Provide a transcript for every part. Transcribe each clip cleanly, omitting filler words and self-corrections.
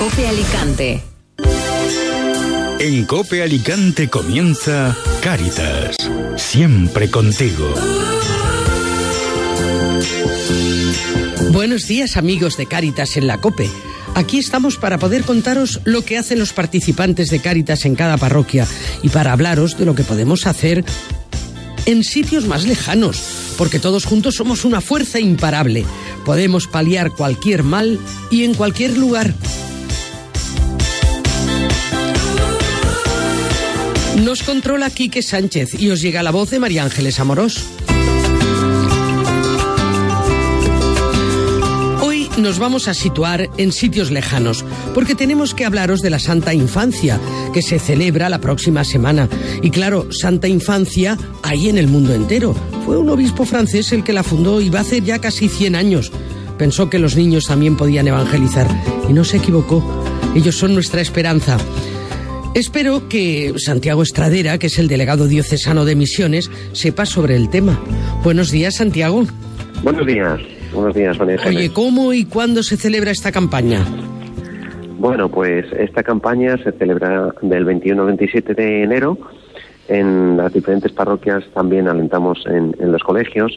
COPE Alicante. En COPE Alicante comienza Cáritas, siempre contigo. Buenos días, amigos de Cáritas en la COPE. Aquí estamos para poder contaros lo que hacen los participantes de Cáritas en cada parroquia y para hablaros de lo que podemos hacer en sitios más lejanos, porque todos juntos somos una fuerza imparable. Podemos paliar cualquier mal y en cualquier lugar. Nos controla Quique Sánchez y os llega la voz de María Ángeles Amorós. Hoy nos vamos a situar en sitios lejanos, porque tenemos que hablaros de la Santa Infancia, que se celebra la próxima semana. Y claro, Santa Infancia hay en el mundo entero. Fue un obispo francés el que la fundó y va a hacer ya casi 100 años. Pensó que los niños también podían evangelizar y no se equivocó. Ellos son nuestra esperanza. Espero que Santiago Estradera, que es el delegado diocesano de Misiones, sepa sobre el tema. Buenos días, Santiago. Buenos días, María Ángeles. Oye, ¿cómo y cuándo se celebra esta campaña? Bueno, pues esta campaña se celebra del 21 al 27 de enero. En las diferentes parroquias también alentamos en los colegios.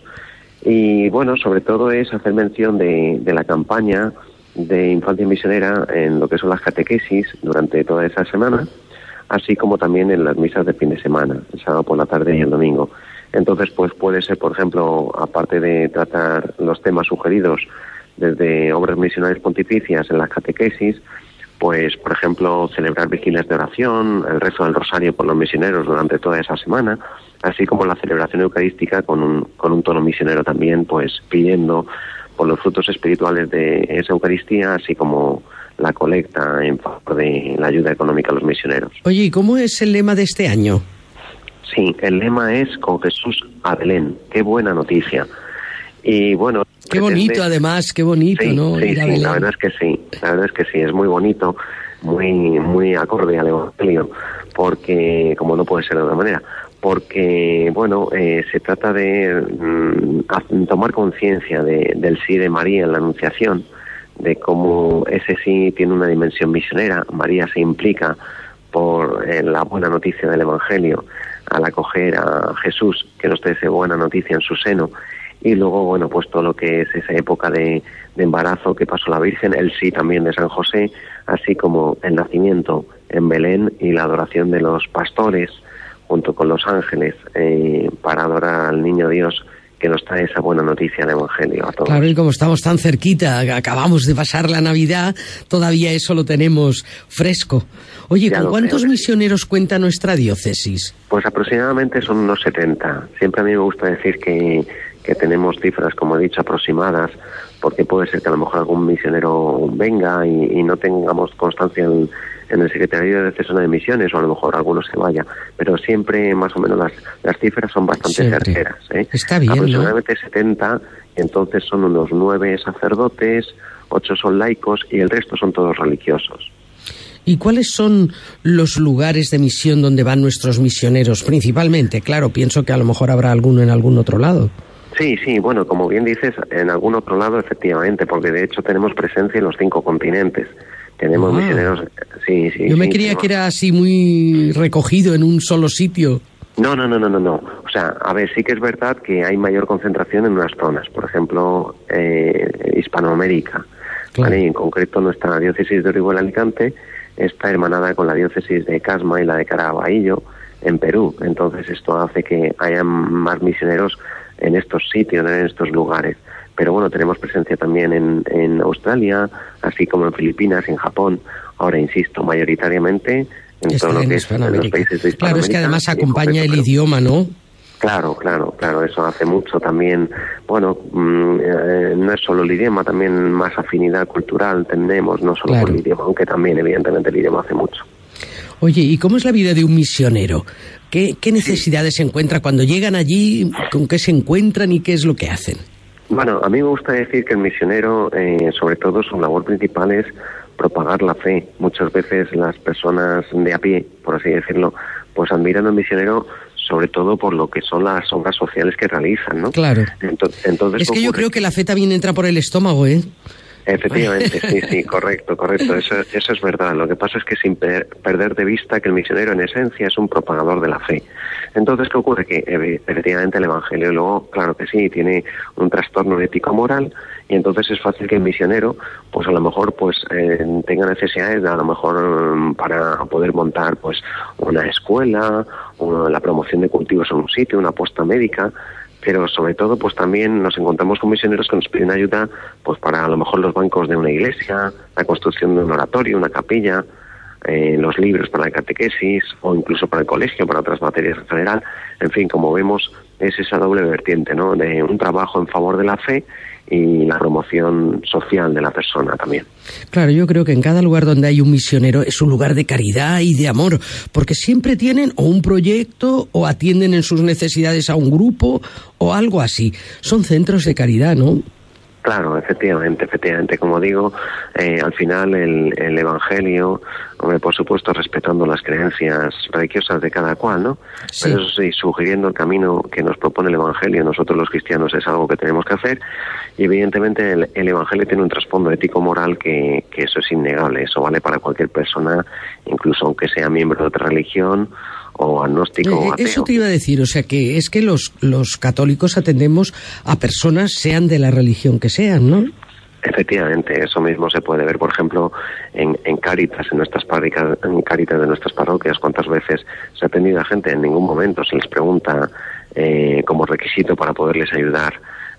Y bueno, sobre todo es hacer mención de la campaña de infancia misionera en lo que son las catequesis durante toda esa semana, así como también en las misas de fin de semana, el sábado por la tarde y el domingo. Entonces, pues puede ser, por ejemplo, aparte de tratar los temas sugeridos desde obras misionales pontificias en las catequesis, pues, por ejemplo, celebrar vigilias de oración, el rezo del rosario por los misioneros durante toda esa semana, así como la celebración eucarística con un tono misionero también, pues pidiendo por los frutos espirituales de esa Eucaristía, así como la colecta en favor de la ayuda económica a los misioneros. Oye, ¿y cómo es el lema de este año? Sí, el lema es con Jesús a Belén. ¡Qué buena noticia! Y bueno... Qué bonito, además, qué bonito, sí, ¿no? Sí, la verdad es que sí, es muy bonito, muy acorde al Evangelio, porque, como no puede ser de otra manera, porque, bueno, se trata de tomar conciencia del sí de María en la Anunciación, de cómo ese sí tiene una dimensión misionera. María se implica por la buena noticia del Evangelio al acoger a Jesús, que nos trae esa buena noticia en su seno, y luego, bueno, pues todo lo que es esa época de embarazo que pasó la Virgen, el sí también de San José, así como el nacimiento en Belén y la adoración de los pastores junto con los ángeles para adorar al niño Dios que nos trae esa buena noticia del Evangelio a todos. Claro, y como estamos tan cerquita, acabamos de pasar la Navidad, todavía eso lo tenemos fresco. Oye, ¿con cuántos misioneros cuenta nuestra diócesis? Pues aproximadamente son unos 70. Siempre a mí me gusta decir que tenemos cifras, como he dicho, aproximadas, porque puede ser que a lo mejor algún misionero venga y no tengamos constancia en el Secretariado de Diocesano de Misiones, o a lo mejor alguno se vaya, pero siempre más o menos las cifras son bastante certeras. Está bien, aproximadamente, ¿no? 70, entonces son unos 9 sacerdotes, 8 son laicos y el resto son todos religiosos. ¿Y cuáles son los lugares de misión donde van nuestros misioneros principalmente? Claro, pienso que a lo mejor habrá alguno en algún otro lado. Sí, bueno, como bien dices, en algún otro lado efectivamente, porque de hecho tenemos presencia en los 5 continentes. Tenemos misioneros, sí. Yo me creía que era así muy recogido en un solo sitio. No. O sea, a ver, sí que es verdad que hay mayor concentración en unas zonas, por ejemplo, Hispanoamérica. Claro. ¿Vale? Y en concreto nuestra diócesis de Orihuela Alicante está hermanada con la diócesis de Casma y la de Caraballo en Perú. Entonces esto hace que haya más misioneros en estos sitios, en estos lugares. Pero bueno, tenemos presencia también en Australia, así como en Filipinas, en Japón. Ahora, insisto, mayoritariamente en todo lo que es en los países de Hispanoamérica. Claro, es que además acompaña el idioma, ¿no? Claro, eso hace mucho también. Bueno, no es solo el idioma, también más afinidad cultural tenemos, no solo por el idioma, aunque también evidentemente el idioma hace mucho. Oye, ¿y cómo es la vida de un misionero? ¿Qué necesidades se encuentra cuando llegan allí? ¿Con qué se encuentran y qué es lo que hacen? Bueno, a mí me gusta decir que el misionero, sobre todo, su labor principal es propagar la fe. Muchas veces las personas de a pie, por así decirlo, pues admiran al misionero sobre todo por lo que son las obras sociales que realizan, ¿no? Claro. Entonces, es que yo creo que la fe también entra por el estómago, ¿eh? Efectivamente, sí, correcto. Eso es verdad. Lo que pasa es que sin perder de vista que el misionero en esencia es un propagador de la fe. Entonces, ¿qué ocurre? Que efectivamente el Evangelio luego, claro que sí, tiene un trastorno ético-moral, y entonces es fácil que el misionero, pues a lo mejor tenga necesidades, a lo mejor para poder montar pues una escuela, la promoción de cultivos en un sitio, una posta médica. Pero sobre todo pues también nos encontramos con misioneros que nos piden ayuda pues para a lo mejor los bancos de una iglesia, la construcción de un oratorio, una capilla, los libros para la catequesis o incluso para el colegio, para otras materias en general. En fin, como vemos, es esa doble vertiente, ¿no? De un trabajo en favor de la fe y la promoción social de la persona también. Claro, yo creo que en cada lugar donde hay un misionero es un lugar de caridad y de amor, porque siempre tienen o un proyecto o atienden en sus necesidades a un grupo o algo así. Son centros de caridad, ¿no? Claro, efectivamente. Como digo, al final el Evangelio, por supuesto respetando las creencias religiosas de cada cual, ¿no? Sí. Pero eso sí, sugiriendo el camino que nos propone el Evangelio, nosotros los cristianos es algo que tenemos que hacer, y evidentemente el Evangelio tiene un trasfondo ético-moral que eso es innegable, eso vale para cualquier persona, incluso aunque sea miembro de otra religión, o agnóstico o ateo. Eso te iba a decir, o sea que es que los católicos atendemos a personas, sean de la religión que sean, ¿no? Efectivamente, eso mismo se puede ver, por ejemplo, en Cáritas, en Cáritas de nuestras parroquias. ¿Cuántas veces se ha atendido a gente? En ningún momento se les pregunta como requisito para poderles ayudar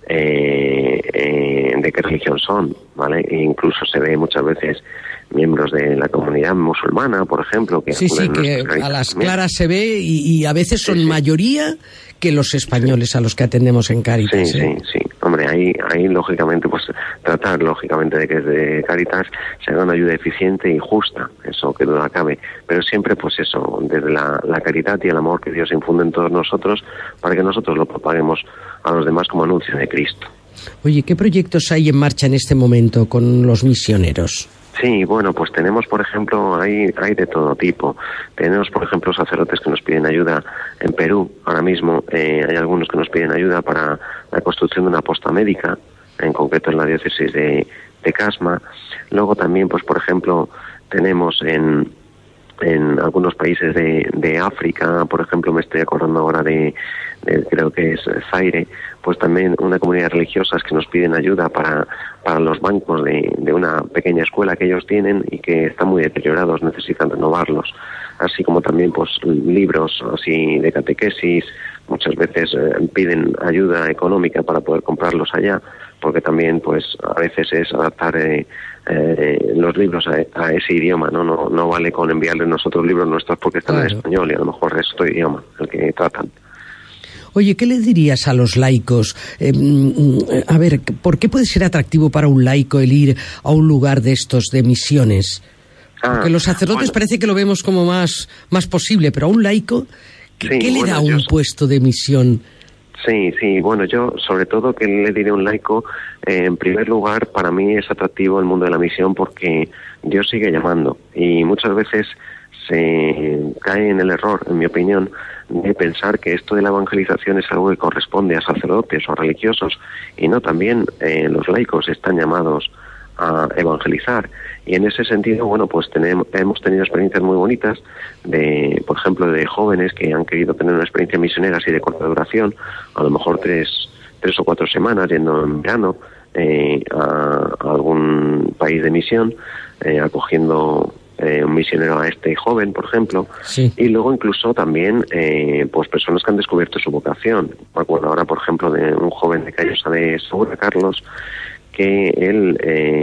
de qué religión son, ¿vale? E incluso se ve muchas veces miembros de la comunidad musulmana, por ejemplo, que sí, que a las claras se ve y a veces son mayoría que los españoles a los que atendemos en Cáritas. Sí. Hombre, ahí lógicamente, pues tratar lógicamente de que desde Cáritas se haga una ayuda eficiente y justa, eso que duda cabe, pero siempre pues eso, desde la caridad y el amor que Dios infunde en todos nosotros, para que nosotros lo propaguemos a los demás como anuncio de Cristo. Oye, ¿qué proyectos hay en marcha en este momento con los misioneros? Sí, bueno, pues tenemos, por ejemplo, hay de todo tipo. Tenemos, por ejemplo, sacerdotes que nos piden ayuda en Perú. Ahora mismo hay algunos que nos piden ayuda para la construcción de una posta médica, en concreto en la diócesis de Casma. Luego también, pues por ejemplo, tenemos en algunos países de África, por ejemplo, me estoy acordando ahora de creo que es Zaire, pues también una comunidad religiosa que nos piden ayuda para los bancos de una pequeña escuela que ellos tienen y que están muy deteriorados, necesitan renovarlos, así como también pues libros así de catequesis. Muchas veces piden ayuda económica para poder comprarlos allá, porque también pues a veces es adaptar los libros a ese idioma, no vale con enviarles nosotros libros nuestros porque están en español y a lo mejor es otro idioma el que tratan. Oye, ¿qué le dirías a los laicos? A ver, ¿por qué puede ser atractivo para un laico el ir a un lugar de estos de misiones? Porque los sacerdotes parece que lo vemos como más posible, pero a un laico, ¿qué le da un puesto de misión? Sí, bueno, yo sobre todo que le diré a un laico, en primer lugar, para mí es atractivo el mundo de la misión porque Dios sigue llamando y muchas veces se cae en el error, en mi opinión, de pensar que esto de la evangelización es algo que corresponde a sacerdotes o a religiosos y no, también los laicos están llamados a evangelizar. Y en ese sentido, bueno, pues hemos tenido experiencias muy bonitas por ejemplo, de jóvenes que han querido tener una experiencia misionera así de corta duración, a lo mejor tres o 4 semanas yendo en verano a algún país de misión, acogiendo un misionero a este joven, por ejemplo, sí. Y luego incluso también pues personas que han descubierto su vocación. Me acuerdo ahora, por ejemplo, de un joven de Callosa de Segura, Carlos, que él,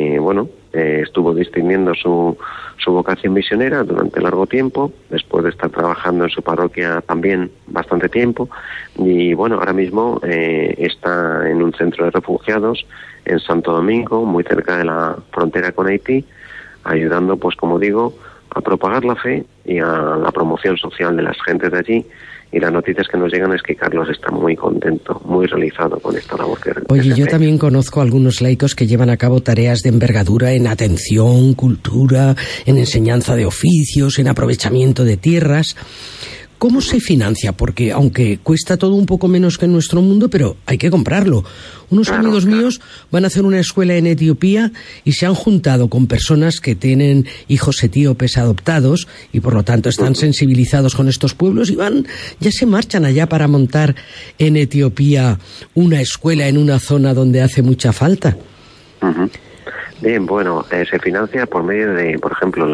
estuvo distinguiendo su vocación misionera durante largo tiempo, después de estar trabajando en su parroquia también bastante tiempo, y bueno, ahora mismo está en un centro de refugiados en Santo Domingo, muy cerca de la frontera con Haití, ayudando, pues como digo, a propagar la fe y a la promoción social de las gentes de allí. Y las noticias que nos llegan es que Carlos está muy contento, muy realizado con esta labor que Oye, yo también conozco a algunos laicos que llevan a cabo tareas de envergadura en atención, cultura, en enseñanza de oficios, en aprovechamiento de tierras. ¿Cómo se financia? Porque aunque cuesta todo un poco menos que en nuestro mundo, pero hay que comprarlo. Unos amigos míos van a hacer una escuela en Etiopía y se han juntado con personas que tienen hijos etíopes adoptados y por lo tanto están sensibilizados con estos pueblos y ya se marchan allá para montar en Etiopía una escuela en una zona donde hace mucha falta. Bien, bueno, se financia por medio de, por ejemplo,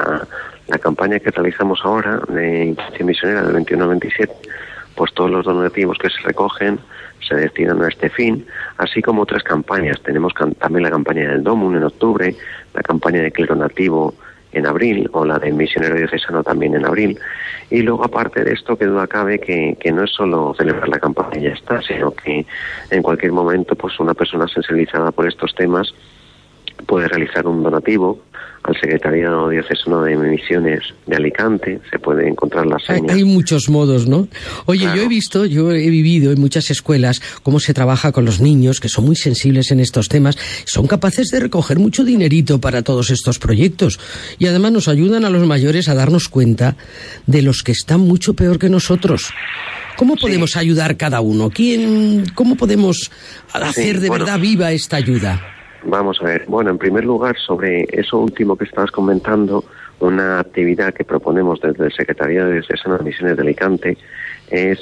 la campaña que realizamos ahora de Infancia Misionera del 21-27, pues todos los donativos que se recogen se destinan a este fin, así como otras campañas. Tenemos también la campaña del DOMUN en octubre, la campaña de Clero Nativo en abril, o la del Misionero Diocesano también en abril. Y luego, aparte de esto, que duda cabe que no es solo celebrar la campaña y ya está, sino que en cualquier momento pues una persona sensibilizada por estos temas puede realizar un donativo al Secretariado Diocesano de Misiones de Alicante. Se puede encontrar las señas. Hay muchos modos, ¿no? Oye, claro. Yo he vivido en muchas escuelas cómo se trabaja con los niños, que son muy sensibles en estos temas, son capaces de recoger mucho dinerito para todos estos proyectos. Y además nos ayudan a los mayores a darnos cuenta de los que están mucho peor que nosotros. ¿Cómo podemos ayudar cada uno? ¿Cómo podemos hacer de verdad viva esta ayuda? Vamos a ver. Bueno, en primer lugar, sobre eso último que estabas comentando, una actividad que proponemos desde el Secretariado Diocesano de Misiones de Alicante es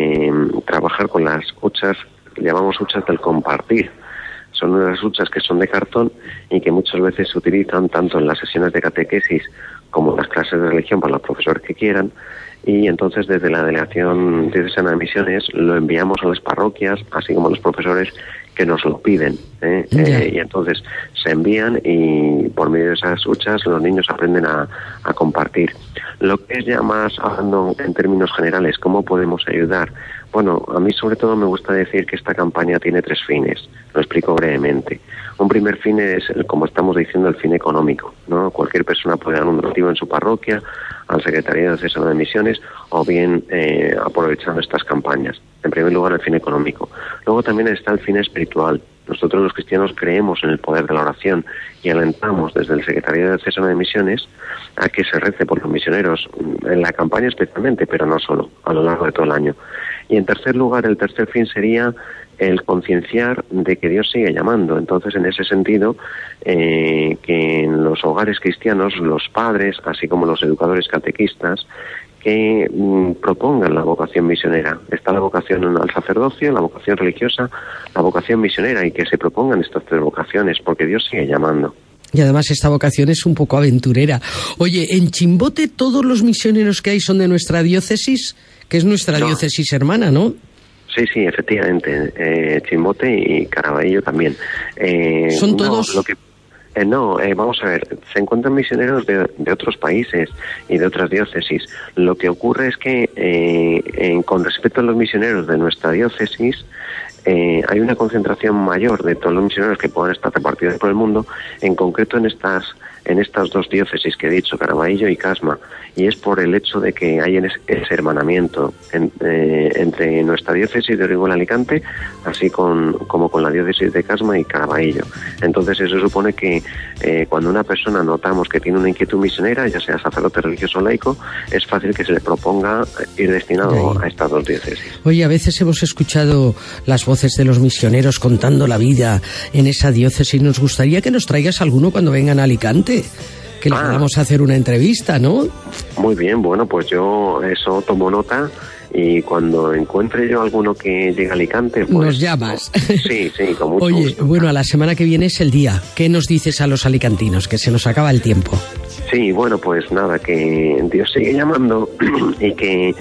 trabajar con las huchas, llamamos huchas del compartir. Son unas huchas que son de cartón y que muchas veces se utilizan tanto en las sesiones de catequesis como en las clases de religión para los profesores que quieran. Y entonces desde la Delegación Diocesana de Misiones lo enviamos a las parroquias, así como a los profesores que nos lo piden, y entonces se envían y por medio de esas huchas los niños aprenden a compartir. Lo que es ya más hablando en términos generales, ¿cómo podemos ayudar? Bueno, a mí sobre todo me gusta decir que esta campaña tiene 3 fines, lo explico brevemente. Un primer fin es, como estamos diciendo, el fin económico, ¿no? Cualquier persona puede dar un donativo en su parroquia, al Secretariado Diocesano de Misiones, o bien aprovechando estas campañas. En primer lugar, el fin económico. Luego también está el fin espiritual. Nosotros los cristianos creemos en el poder de la oración y alentamos desde el Secretariado Diocesano de Misiones a que se rece por los misioneros, en la campaña especialmente, pero no solo, a lo largo de todo el año. Y en tercer lugar, el tercer fin sería el concienciar de que Dios sigue llamando. Entonces, en ese sentido, que en los hogares cristianos, los padres, así como los educadores catequistas, que propongan la vocación misionera. Está la vocación al sacerdocio, la vocación religiosa, la vocación misionera, y que se propongan estas 3 vocaciones, porque Dios sigue llamando. Y además esta vocación es un poco aventurera. Oye, en Chimbote todos los misioneros que hay son de nuestra diócesis, que es nuestra diócesis hermana, ¿no? Sí, efectivamente. Chimbote y Caraballo también. ¿Son todos? Vamos a ver, se encuentran misioneros de otros países y de otras diócesis. Lo que ocurre es que con respecto a los misioneros de nuestra diócesis, hay una concentración mayor de todos los misioneros que puedan estar repartidos por el mundo, en concreto en estas 2 diócesis que he dicho, Caraballo y Casma, y es por el hecho de que hay ese hermanamiento entre nuestra diócesis de Orihuela Alicante, así como con la diócesis de Casma y Caraballo. Entonces eso supone que cuando una persona notamos que tiene una inquietud misionera, ya sea sacerdote, religioso o laico, es fácil que se le proponga ir destinado a estas 2 diócesis. Oye, a veces hemos escuchado las voces de los misioneros contando la vida en esa diócesis. Nos gustaría que nos traigas alguno cuando vengan a Alicante, que le podamos hacer una entrevista, ¿no? Muy bien, bueno, pues yo eso tomo nota, y cuando encuentre yo alguno que llegue a Alicante, pues... Nos llamas. Sí, con mucho gusto. Oye, bueno, a la semana que viene es el día. ¿Qué nos dices a los alicantinos? Que se nos acaba el tiempo. Sí, bueno, pues nada, que Dios sigue llamando y que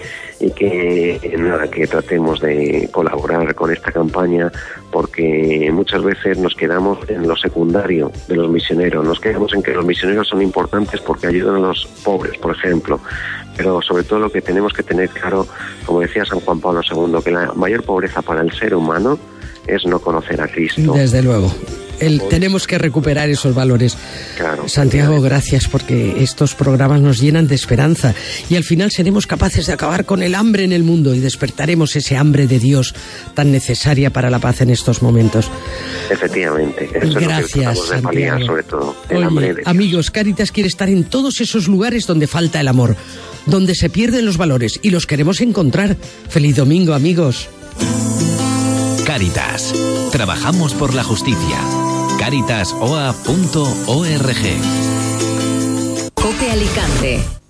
tratemos de colaborar con esta campaña, porque muchas veces nos quedamos en lo secundario de los misioneros, nos quedamos en que los misioneros son importantes porque ayudan a los pobres, por ejemplo, pero sobre todo lo que tenemos que tener claro, como decía San Juan Pablo II, que la mayor pobreza para el ser humano es no conocer a Cristo. Desde luego. tenemos que recuperar esos valores. Claro. Santiago, gracias, porque estos programas nos llenan de esperanza y al final seremos capaces de acabar con el hambre en el mundo y despertaremos ese hambre de Dios tan necesaria para la paz en estos momentos. Efectivamente, eso gracias, es lo que tratamos de paliar, sobre todo. El hambre de Dios. Amigos, Cáritas quiere estar en todos esos lugares donde falta el amor, donde se pierden los valores y los queremos encontrar. ¡Feliz domingo, amigos! Cáritas. Trabajamos por la justicia. Caritasoa.org. COPE Alicante.